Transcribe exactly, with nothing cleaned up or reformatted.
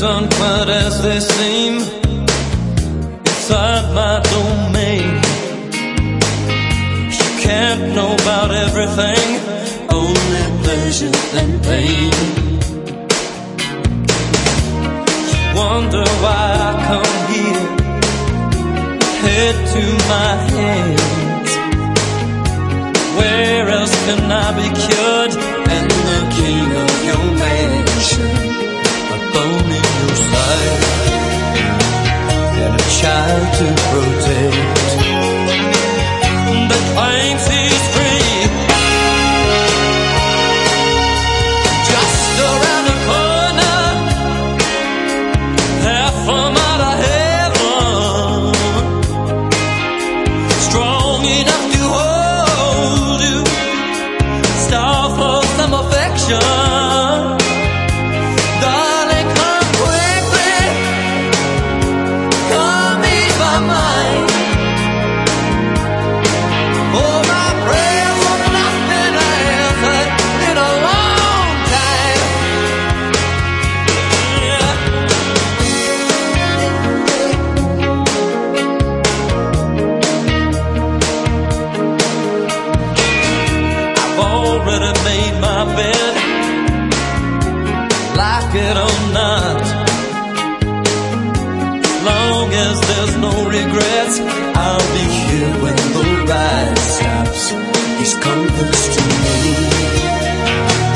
aren't quite as they seem inside my domain. You can't know about everything, only pleasure and pain. You wonder why I come here, head to my hands. Where else can I be cured and the king of your mansion? A bone in your side and a child to protect that claims he's free. Just around the corner, half from out of heaven, strong enough to hold you, star for some affection. It or not, as long as there's no regrets, I'll be here when the ride stops. He's convinced to me.